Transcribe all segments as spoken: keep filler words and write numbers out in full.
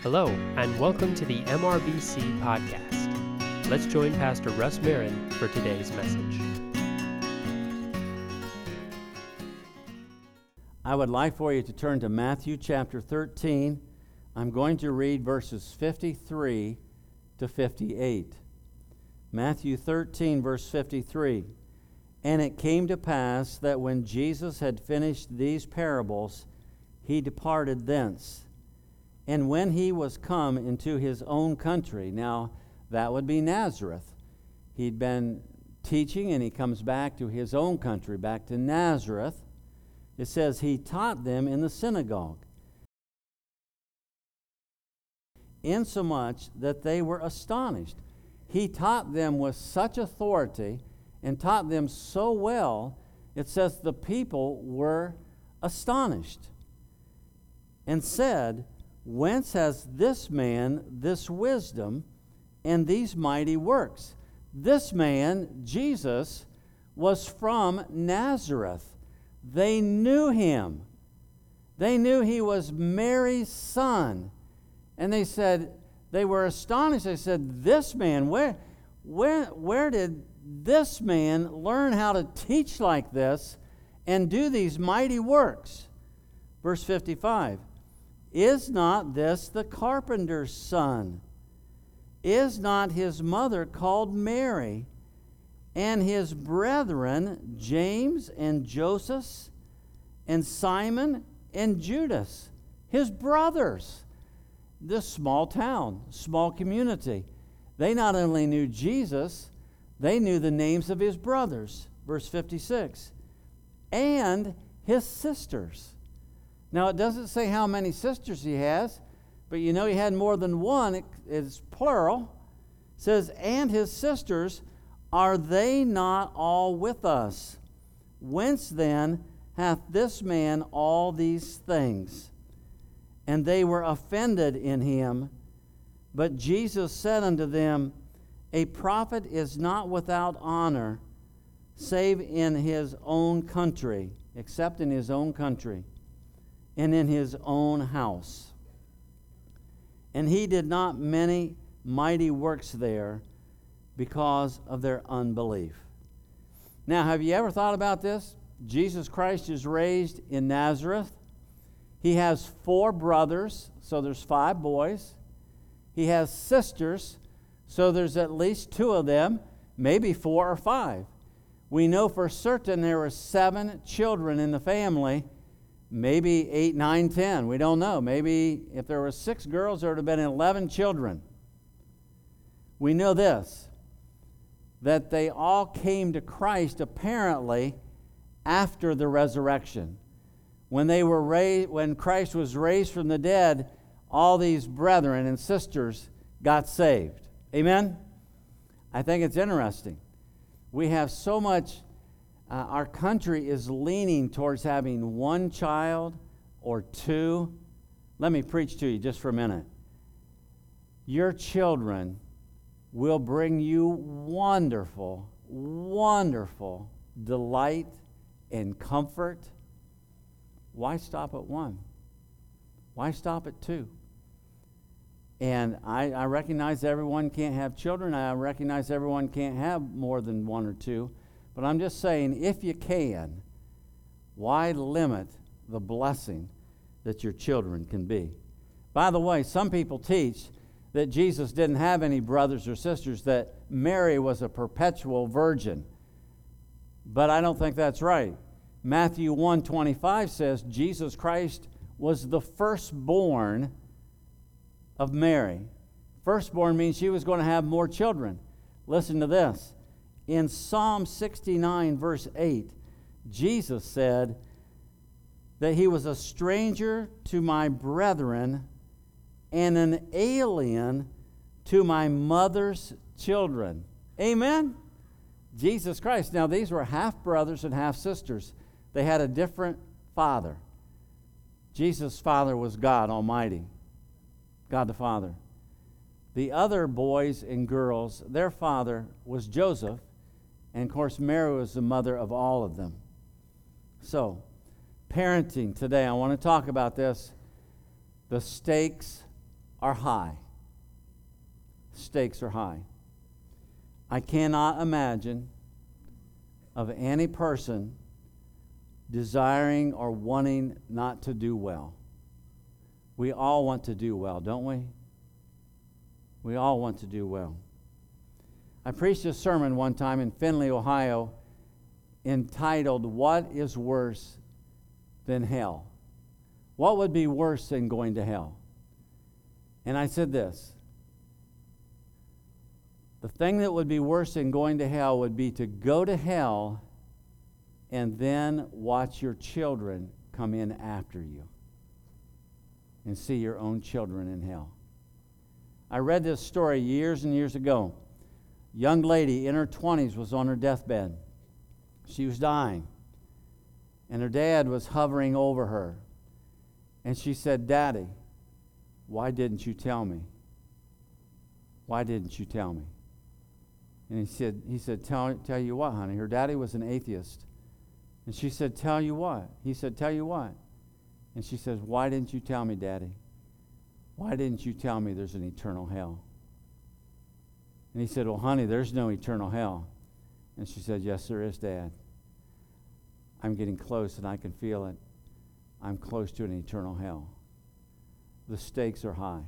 Hello, and welcome to the M R B C podcast. Let's join Pastor Russ Marin for today's message. I would like for you to turn to Matthew chapter thirteen. I'm going to read verses fifty-three to fifty-eight. Matthew thirteen, verse fifty-three. And it came to pass that when Jesus had finished these parables, he departed thence. And when he was come into his own country, now that would be Nazareth. He'd been teaching and he comes back to his own country, back to Nazareth. It says he taught them in the synagogue, insomuch that they were astonished. He taught them with such authority and taught them so well, it says the people were astonished and said, whence has this man this wisdom and these mighty works? This man, Jesus, was from Nazareth. They knew him. They knew he was Mary's son. And they said, they were astonished. They said, this man, where, where, where did this man learn how to teach like this and do these mighty works? Verse fifty-five. Is not this the carpenter's son? Is not his mother called Mary, and his brethren James and Joseph and Simon and Judas, his brothers? This small town, small community. They not only knew Jesus, they knew the names of his brothers. Verse fifty-six. And his sisters. Now, it doesn't say how many sisters he has, but you know he had more than one. It is plural. It says, and his sisters, are they not all with us? Whence then hath this man all these things? And they were offended in him. But Jesus said unto them, a prophet is not without honor, save in his own country, except in his own country, and in his own house. And he did not many mighty works there because of their unbelief. Now, have you ever thought about this? Jesus Christ is raised in Nazareth. He has four brothers, so there's five boys. He has sisters, so there's at least two of them, maybe four or five. We know for certain there were seven children in the family. Maybe eight, nine, ten. We don't know. Maybe if there were six girls, there would have been eleven children. We know this, that they all came to Christ apparently after the resurrection. When they were raised, when Christ was raised from the dead, all these brethren and sisters got saved. Amen? I think it's interesting. We have so much. Uh, our country is leaning towards having one child or two. Let me preach to you just for a minute. Your children will bring you wonderful, wonderful delight and comfort. Why stop at one? Why stop at two? And I, I recognize everyone can't have children. I recognize everyone can't have more than one or two. But I'm just saying, if you can, why limit the blessing that your children can be? By the way, some people teach that Jesus didn't have any brothers or sisters, that Mary was a perpetual virgin. But I don't think that's right. Matthew one twenty-five says Jesus Christ was the firstborn of Mary. Firstborn means she was going to have more children. Listen to this. In Psalm sixty-nine, verse eight, Jesus said that he was a stranger to my brethren and an alien to my mother's children. Amen? Jesus Christ. Now, these were half brothers and half sisters. They had a different father. Jesus' father was God Almighty, God the Father. The other boys and girls, their father was Joseph. And, of course, Mary was the mother of all of them. So, parenting today, I want to talk about this. The stakes are high. Stakes are high. I cannot imagine of any person desiring or wanting not to do well. We all want to do well, don't we? We all want to do well. I preached a sermon one time in Findlay, Ohio, entitled, "What is Worse Than Hell?" What would be worse than going to hell? And I said this: the thing that would be worse than going to hell would be to go to hell and then watch your children come in after you and see your own children in hell. I read this story years and years ago. A young lady in her twenties was on her deathbed. She was dying, and her dad was hovering over her. And she said, "Daddy, why didn't you tell me? Why didn't you tell me?" And he said, he said, tell, tell you what, honey. Her daddy was an atheist. And she said, "Tell you what?" He said, "Tell you what?" And she says, "Why didn't you tell me, Daddy? Why didn't you tell me there's an eternal hell?" And he said, "Well, honey, there's no eternal hell." And she said, "Yes, there is, Dad. I'm getting close and I can feel it. I'm close to an eternal hell." The stakes are high.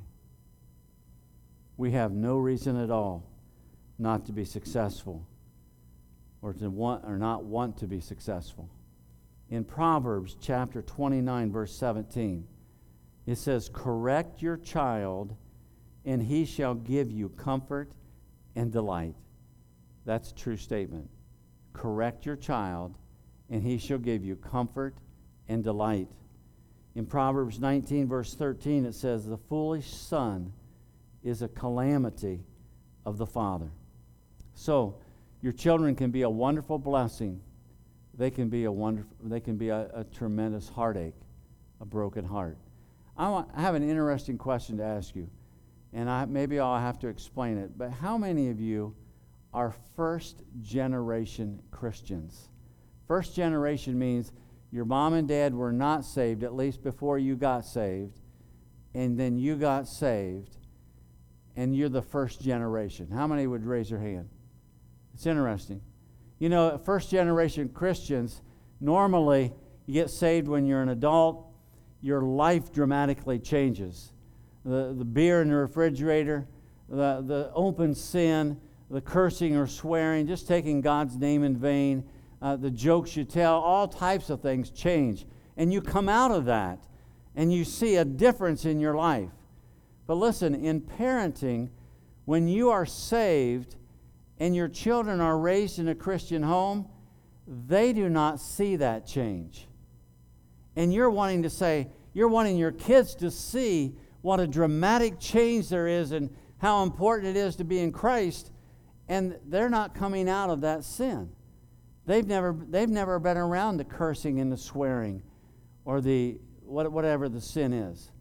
We have no reason at all not to be successful or to want or not want to be successful. In Proverbs chapter twenty-nine, verse seventeen, it says, "Correct your child, and he shall give you comfort and delight." That's a true statement. Correct your child, and he shall give you comfort and delight. In Proverbs nineteen, verse thirteen, it says, "The foolish son is a calamity of the father." So, your children can be a wonderful blessing. They can be a wonderful. They can be a, a tremendous heartache, a broken heart. I, want, I have an interesting question to ask you, and I, maybe I'll have to explain it. But how many of you are first-generation Christians? First generation means your mom and dad were not saved, at least before you got saved, and then you got saved, and you're the first generation. How many would raise their hand? It's interesting. You know, first generation Christians, normally you get saved when you're an adult, your life dramatically changes. The, the beer in the refrigerator, the, the open sin, the cursing or swearing, just taking God's name in vain, uh, the jokes you tell, all types of things change. And you come out of that, and you see a difference in your life. But listen, in parenting, when you are saved and your children are raised in a Christian home, they do not see that change. And you're wanting to say, you're wanting your kids to see what a dramatic change there is and how important it is to be in Christ, and they're not coming out of that sin. They've never, they've never been around the cursing and the swearing or the whatever the sin is.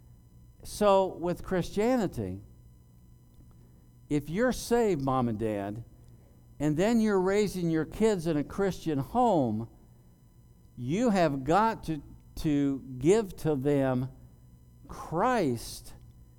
So with Christianity, if you're saved, mom and dad, and then you're raising your kids in a Christian home, you have got to, to give to them Christ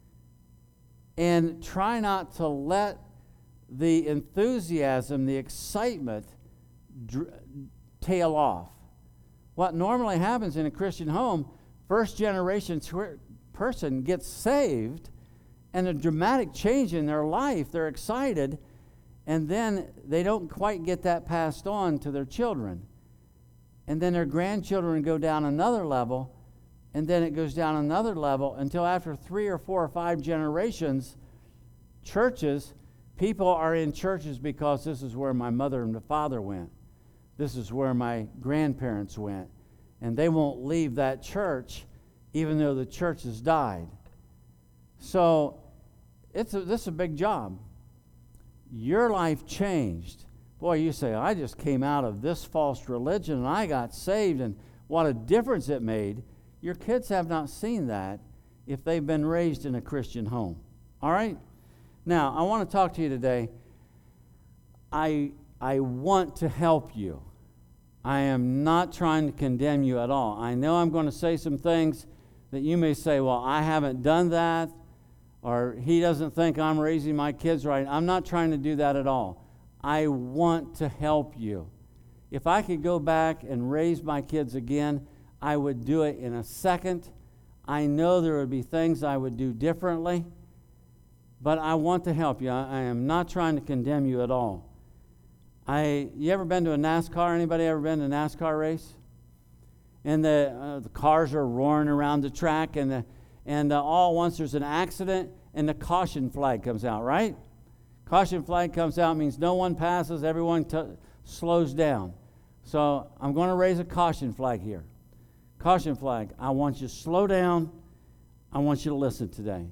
and try not to let the enthusiasm, the excitement dr- tail off. What normally happens in a Christian home, first generation tw- person gets saved, and a dramatic change in their life, they're excited, and then they don't quite get that passed on to their children. And then their grandchildren go down another level, and then it goes down another level until after three or four or five generations, churches, people are in churches because this is where my mother and the father went. This is where my grandparents went. And they won't leave that church even though the church has died. So it's a, this is a big job. Your life changed. Boy, you say, I just came out of this false religion and I got saved, and what a difference it made. Your kids have not seen that if they've been raised in a Christian home. All right? Now, I want to talk to you today. I, I want to help you. I am not trying to condemn you at all. I know I'm going to say some things that you may say, well, I haven't done that. or he doesn't think I'm raising my kids right. I'm not trying to do that at all. I want to help you. If I could go back and raise my kids again, I would do it in a second. I know there would be things I would do differently, but I want to help you. I, I am not trying to condemn you at all. I, you ever been to a NASCAR? Anybody ever been to a NASCAR race? And the uh, the cars are roaring around the track, and the, and uh, all once there's an accident, and the caution flag comes out, right? Caution flag comes out means no one passes, everyone t- slows down. So I'm going to raise a caution flag here. Caution flag. I want you to slow down. I want you to listen today.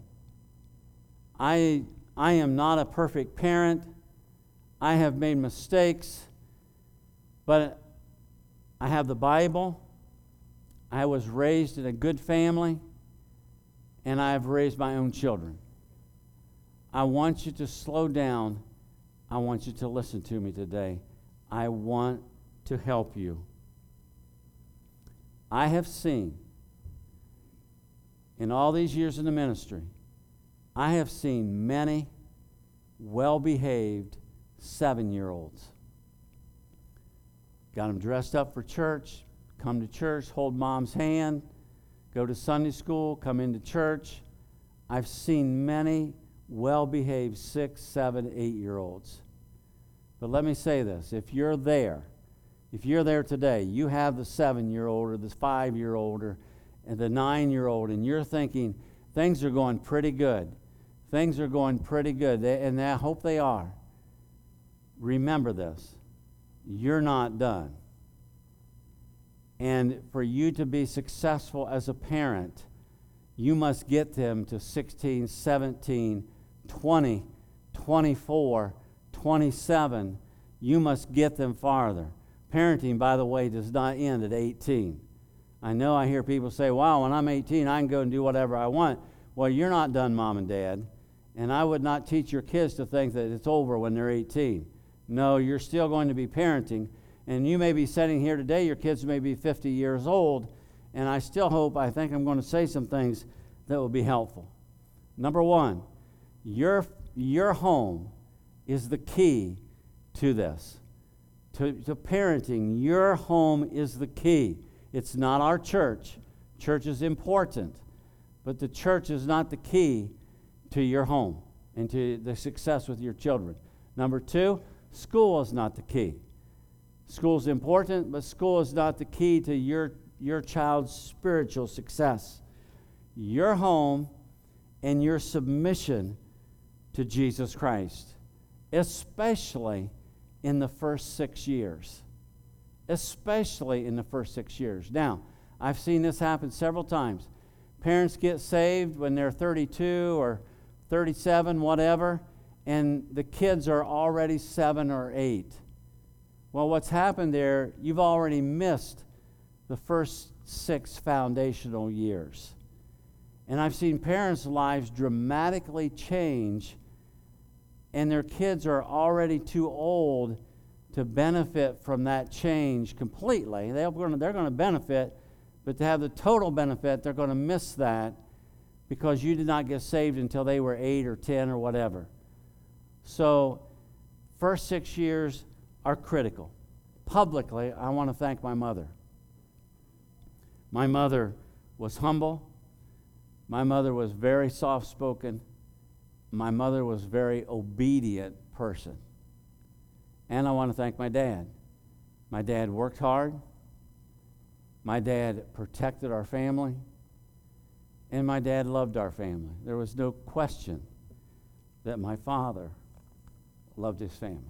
I I am not a perfect parent. I have made mistakes, but I have the Bible. I was raised in a good family, and I have raised my own children. I want you to slow down. I want you to listen to me today. I want to help you. I have seen, in all these years in the ministry, I have seen many well-behaved seven-year-olds. Got them dressed up for church, come to church, hold mom's hand, go to Sunday school, come into church. I've seen many well-behaved six, seven, eight-year-olds. But let me say this, if you're there, if you're there today, you have the seven-year-old or the five-year-old or and the nine-year-old, and you're thinking, things are going pretty good. Things are going pretty good, they, and I hope they are. Remember this, you're not done. And for you to be successful as a parent, you must get them to sixteen, seventeen, twenty, twenty-four, twenty-seven. You must get them farther. Parenting, by the way, does not end at eighteen. I know I hear people say, wow, when I'm eighteen, I can go and do whatever I want. Well, you're not done, Mom and Dad. And I would not teach your kids to think that it's over when they're eighteen. No, you're still going to be parenting. And you may be sitting here today, your kids may be fifty years old, and I still hope, I think I'm going to say some things that will be helpful. Number one, your, your home is the key to this. To, to parenting, your home is the key. It's not our church. Church is important, but the church is not the key to your home and to the success with your children. Number two, school is not the key. School is important, but school is not the key to your, your child's spiritual success. Your home and your submission to Jesus Christ, especially in the first six years. Especially in the first six years. Now, I've seen this happen several times. Parents get saved when they're thirty-two or thirty-seven, whatever, and the kids are already seven or eight. Well, what's happened there, you've already missed the first six foundational years. And I've seen parents' lives dramatically change, and their kids are already too old to benefit from that change completely. They're going to, they're going to benefit, but to have the total benefit, they're going to miss that because you did not get saved until they were eight or ten or whatever. So, first six years are critical. Publicly, I want to thank my mother. My mother was humble. My mother was very soft-spoken. My mother was a very obedient person. And I want to thank my dad. My dad worked hard. My dad protected our family. And my dad loved our family. There was no question that my father loved his family.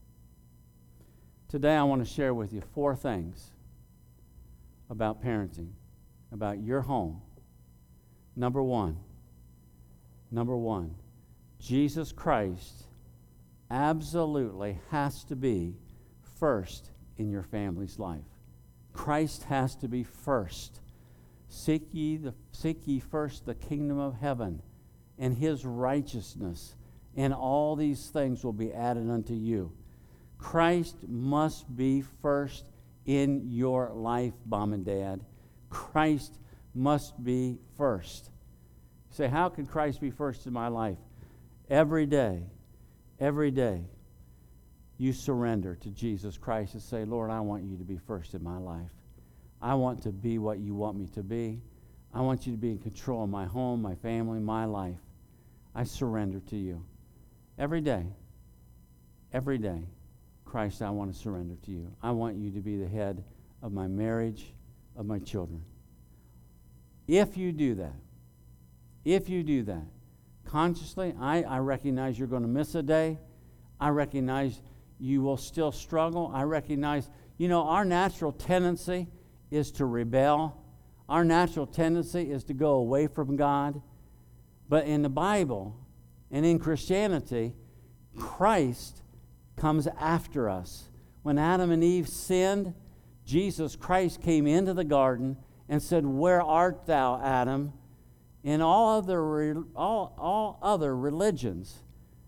Today I want to share with you four things about parenting, about your home. Number one, number one, Jesus Christ absolutely has to be first in your family's life. Christ has to be first. Seek ye, the, seek ye first the kingdom of heaven and his righteousness, and all these things will be added unto you. Christ must be first in your life, Mom and Dad. Christ must be first. Say, how can Christ be first in my life? Every day, every day, you surrender to Jesus Christ and say, Lord, I want you to be first in my life. I want to be what you want me to be. I want you to be in control of my home, my family, my life. I surrender to you. Every day, every day, Christ, I want to surrender to you. I want you to be the head of my marriage, of my children. If you do that, if you do that, consciously, I, I recognize you're going to miss a day. I recognize you will still struggle. I recognize, you know, our natural tendency is to rebel. Our natural tendency is to go away from God. But in the Bible and in Christianity, Christ comes after us. When Adam and Eve sinned, Jesus Christ came into the garden and said, where art thou, Adam? In all other, all, all other religions,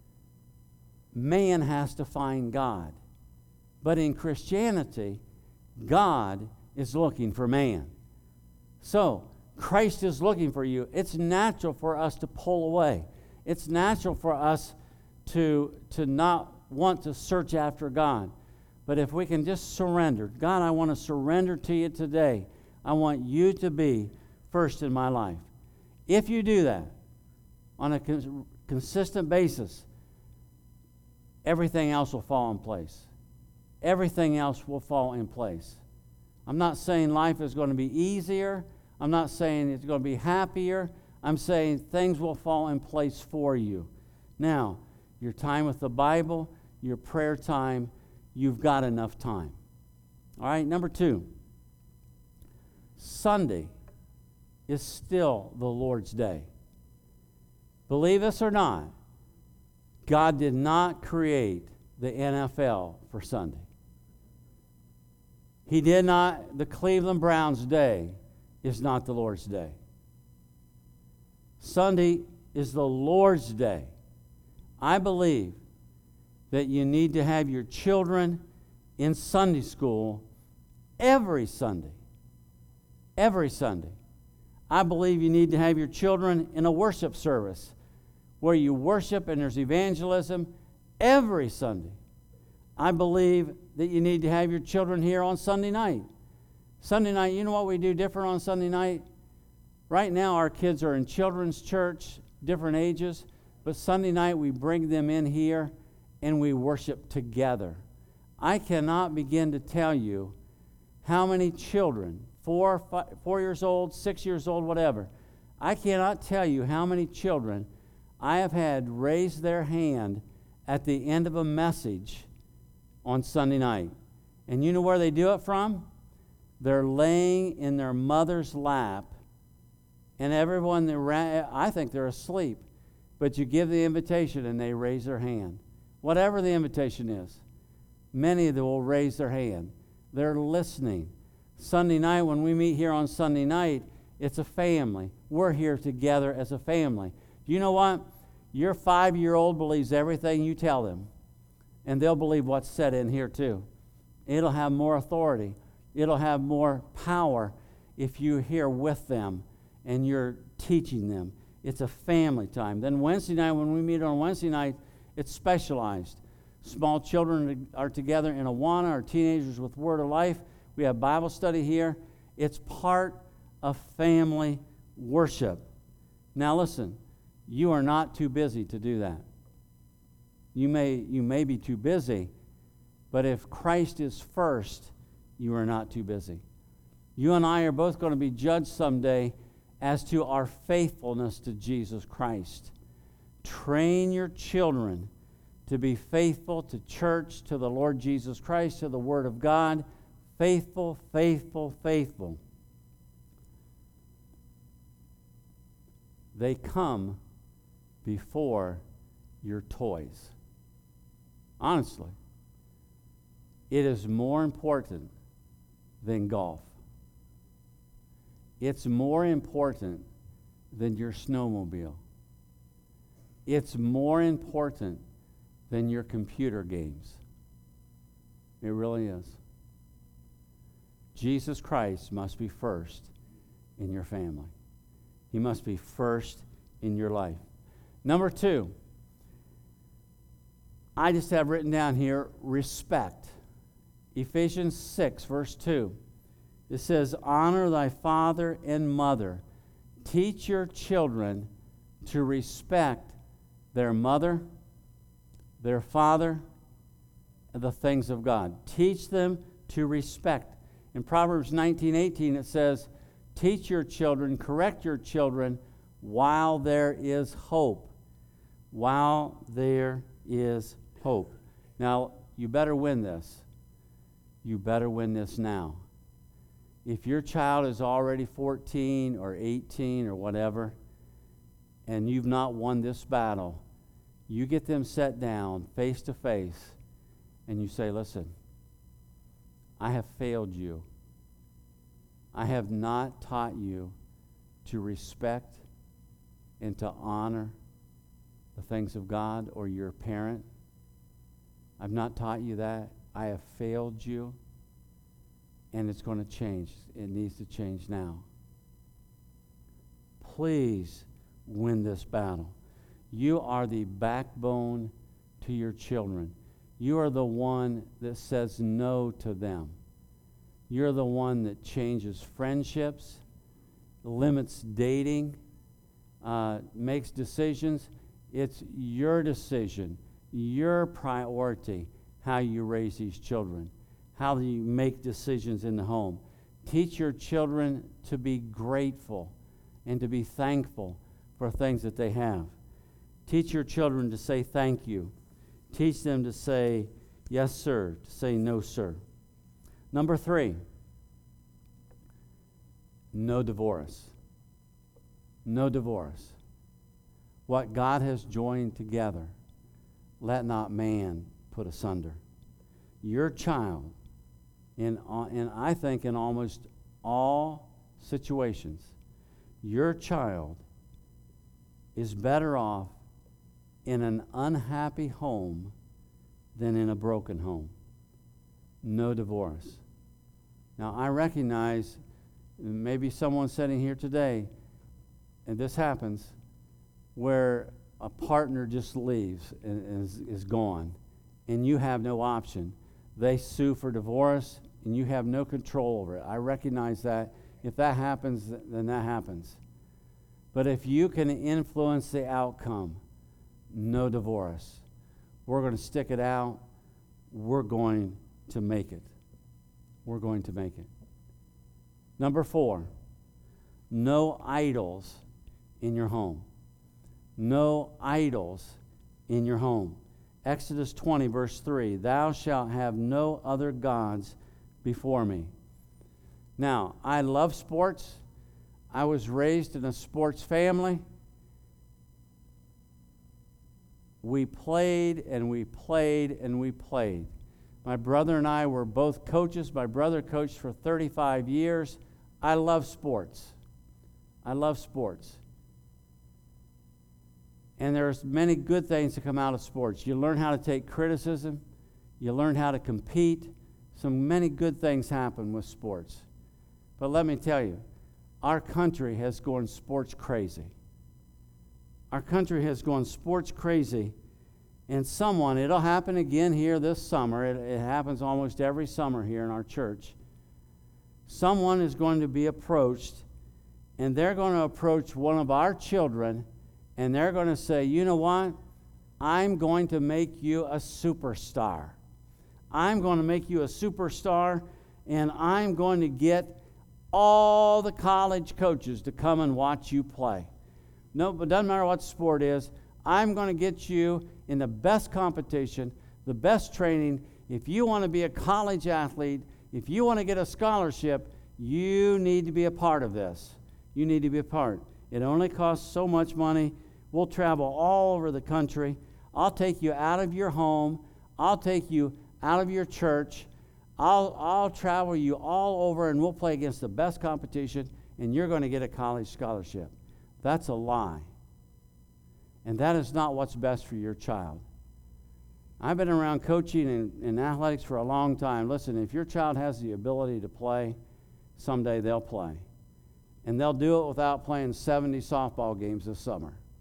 man has to find God. But in Christianity, God is looking for man. So, Christ is looking for you. It's natural for us to pull away. It's natural for us to, to not want to search after God. But if we can just surrender, God, I want to surrender to you today. I want you to be first in my life. If you do that on a cons- consistent basis, everything else will fall in place. Everything else will fall in place. I'm not saying life is going to be easier. I'm not saying it's going to be happier. I'm saying things will fall in place for you. Now, your time with the Bible, your prayer time, you've got enough time. All right, number two. Sunday is still the Lord's day. Believe us or not, God did not create the N F L for Sunday. He did not, the Cleveland Browns' day is not the Lord's day. Sunday is the Lord's day. I believe that you need to have your children in Sunday school every Sunday. Every Sunday. I believe you need to have your children in a worship service where you worship and there's evangelism every Sunday. I believe that you need to have your children here on Sunday night. Sunday night, you know what we do different on Sunday night? Right now our kids are in children's church, different ages, but Sunday night we bring them in here and we worship together. I cannot begin to tell you how many children, four, five, four years old, six years old, whatever, I cannot tell you how many children I have had raise their hand at the end of a message on Sunday night. And you know where they do it from? They're laying in their mother's lap, and everyone, around, I think they're asleep, but you give the invitation and they raise their hand. Whatever the invitation is, many of them will raise their hand. They're listening. Sunday night, when we meet here on Sunday night, it's a family. We're here together as a family. Do you know what? Your five-year-old believes everything you tell them, and they'll believe what's said in here too. It'll have more authority. It'll have more power if you're here with them and you're teaching them. It's a family time. Then Wednesday night, when we meet on Wednesday night, it's specialized. Small children are together in Awana, our teenagers with Word of Life. We have Bible study here. It's part of family worship. Now listen, you are not too busy to do that. You may, you may be too busy, but if Christ is first, you are not too busy. You and I are both going to be judged someday as to our faithfulness to Jesus Christ. Train your children to be faithful to church, to the Lord Jesus Christ, to the Word of God. Faithful, faithful, faithful. They come before your toys. Honestly, it is more important than golf. It's more important than your snowmobile. It's more important than your computer games. It really is. Jesus Christ must be first in your family. He must be first in your life. Number two, I just have written down here, respect. Ephesians six, verse two. It says, honor thy father and mother. Teach your children to respect their mother, their father, and the things of God. Teach them to respect. In Proverbs nineteen eighteen, it says, teach your children, correct your children while there is hope. While there is hope. Now, you better win this. You better win this now. If your child is already fourteen or eighteen or whatever, and you've not won this battle, you get them set down face to face, and you say, listen, I have failed you. I have not taught you to respect and to honor the things of God or your parent. I've not taught you that. I have failed you. And it's going to change. It needs to change now. Please win this battle. You are the backbone to your children. You are the one that says no to them. You're the one that changes friendships, limits dating, uh, makes decisions. It's your decision, your priority, how you raise these children. How do you make decisions in the home? Teach your children to be grateful and to be thankful for things that they have. Teach your children to say thank you. Teach them to say yes, sir, to say no, sir. Number three, no divorce. No divorce. What God has joined together, let not man put asunder. Your child, In, and I think in almost all situations, your child is better off in an unhappy home than in a broken home. No divorce. Now, I recognize maybe someone sitting here today, and this happens, where a partner just leaves and is, is gone, and you have no option. They sue for divorce, and you have no control over it. I recognize that. If that happens, then that happens. But if you can influence the outcome, no divorce. We're going to stick it out. We're going to make it. We're going to make it. Number four, no idols in your home. No idols in your home. Exodus twenty, verse three, thou shalt have no other gods before me. Now, I love sports. I was raised in a sports family. We played and we played and we played. My brother and I were both coaches. My brother coached for thirty-five years. I love sports. I love sports. And there's many good things that come out of sports. You learn how to take criticism. You learn how to compete. So many good things happen with sports. But let me tell you, our country has gone sports crazy. Our country has gone sports crazy. And someone, it'll happen again here this summer. It, it happens almost every summer here in our church. Someone is going to be approached, and they're going to approach one of our children, and they're going to say, you know what? I'm going to make you a superstar. I'm going to make you a superstar, and I'm going to get all the college coaches to come and watch you play. No, but it doesn't matter what sport is. I'm going to get you in the best competition, the best training. If you want to be a college athlete, if you want to get a scholarship, you need to be a part of this. You need to be a part. It only costs so much money. We'll travel all over the country. I'll take you out of your home. I'll take you out of your church. I'll, I'll travel you all over, and we'll play against the best competition, and you're going to get a college scholarship. That's a lie. And that is not what's best for your child. I've been around coaching in, in athletics for a long time. Listen, if your child has the ability to play, someday they'll play. And they'll do it without playing seventy softball games this summer.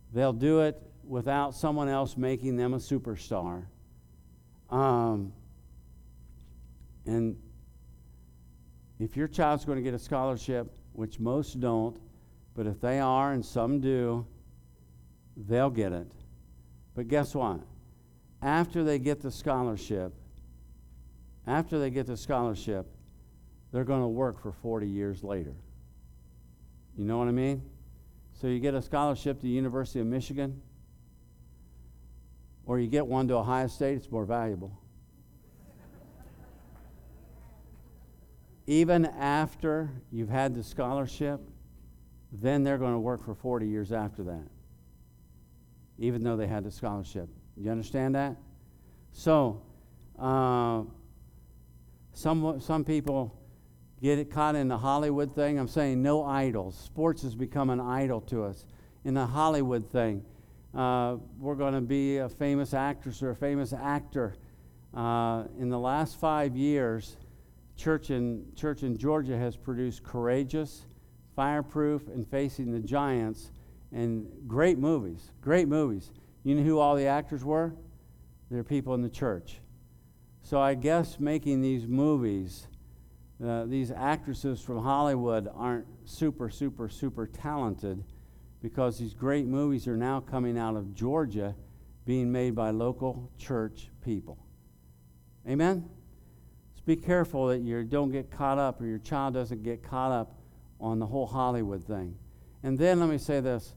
They'll do it without someone else making them a superstar. Um, and if your child's going to get a scholarship, which most don't, but if they are and some do, they'll get it. But guess what? After they get the scholarship, after they get the scholarship, they're going to work for forty years later. You know what I mean? So you get a scholarship to the University of Michigan, or you get one to Ohio State, it's more valuable. Even after you've had the scholarship, then they're going to work for forty years after that, even though they had the scholarship. You understand that? So, uh, some some people get it caught in the Hollywood thing. I'm saying no idols. Sports has become an idol to us. In the Hollywood thing, uh, we're going to be a famous actress or a famous actor. Uh, in the last five years, church in church in Georgia has produced Courageous, Fireproof, and Facing the Giants, and great movies. Great movies. You know who all the actors were? They're people in the church. So I guess making these movies, uh, these actresses from Hollywood aren't super, super, super talented, because these great movies are now coming out of Georgia, being made by local church people. Amen? So be careful that you don't get caught up, or your child doesn't get caught up on the whole Hollywood thing. And then let me say this.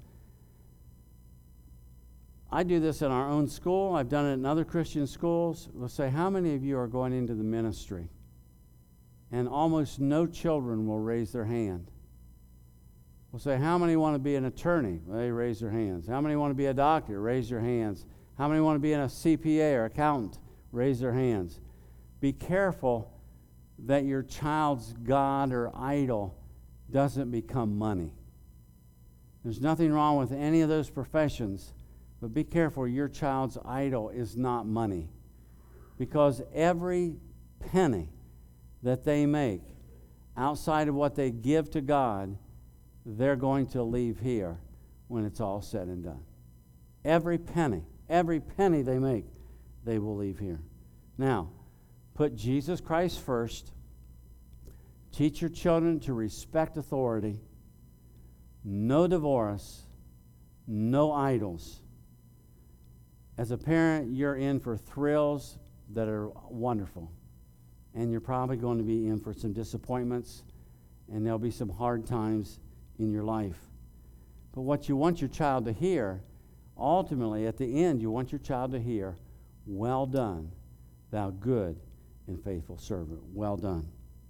I do this in our own school. I've done it in other Christian schools. We'll say, how many of you are going into the ministry? And almost no children will raise their hand. We'll say, how many want to be an attorney? Well, they raise their hands. How many want to be a doctor? Raise your hands. How many want to be a C P A or accountant? Raise their hands. Be careful that your child's God or idol doesn't become money. There's nothing wrong with any of those professions, but be careful your child's idol is not money. Because every penny that they make outside of what they give to God, they're going to leave here when it's all said and done. Every penny, every penny they make, they will leave here. Now, put Jesus Christ first. Teach your children to respect authority. No divorce. No idols. As a parent, you're in for thrills that are wonderful. And you're probably going to be in for some disappointments, and there'll be some hard times in your life. But what you want your child to hear, ultimately, at the end, you want your child to hear, well done, thou good and faithful servant. Well done.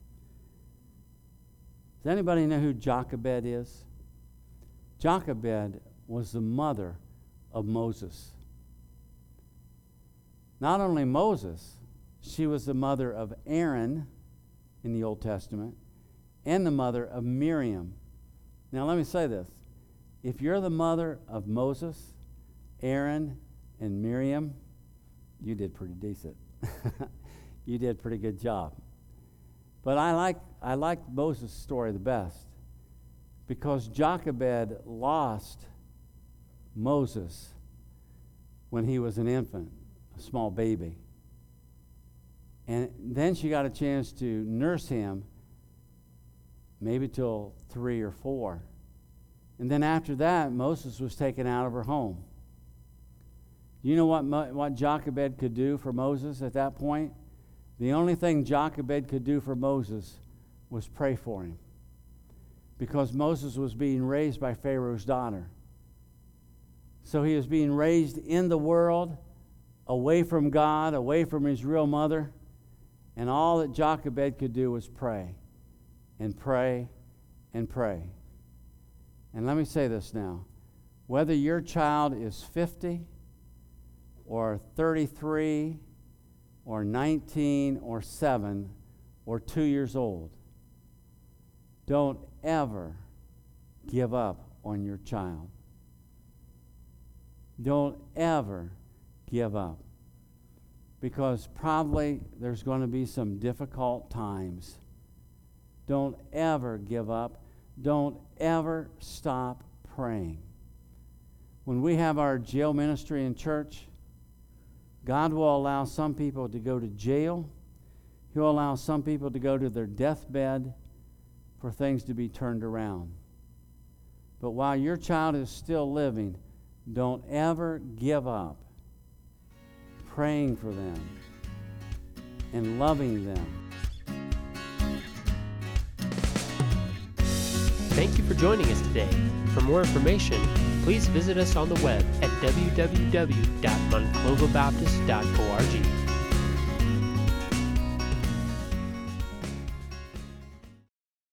Does anybody know who Jochebed is? Jochebed was the mother of Moses. Not only Moses, she was the mother of Aaron in the Old Testament and the mother of Miriam. Now let me say this. If you're the mother of Moses, Aaron, and Miriam, you did pretty decent. You did a pretty good job. But I like I like Moses' story the best, because Jochebed lost Moses when he was an infant, a small baby. And then she got a chance to nurse him maybe till three or four. And then after that, Moses was taken out of her home. You know what, Mo- what Jochebed could do for Moses at that point? The only thing Jochebed could do for Moses was pray for him, because Moses was being raised by Pharaoh's daughter. So he was being raised in the world, away from God, away from his real mother, and all that Jochebed could do was pray and pray and pray. And let me say this now. Whether your child is fifty or thirty-three or nineteen or seven or two years old, don't ever give up on your child. Don't ever give up, because probably there's going to be some difficult times. Don't ever give up. Don't ever stop praying. When we have our jail ministry in church, God will allow some people to go to jail. He'll allow some people to go to their deathbed for things to be turned around. But while your child is still living, don't ever give up praying for them and loving them. Thank you for joining us today. For more information, please visit us on the web at w w w dot monclova baptist dot org.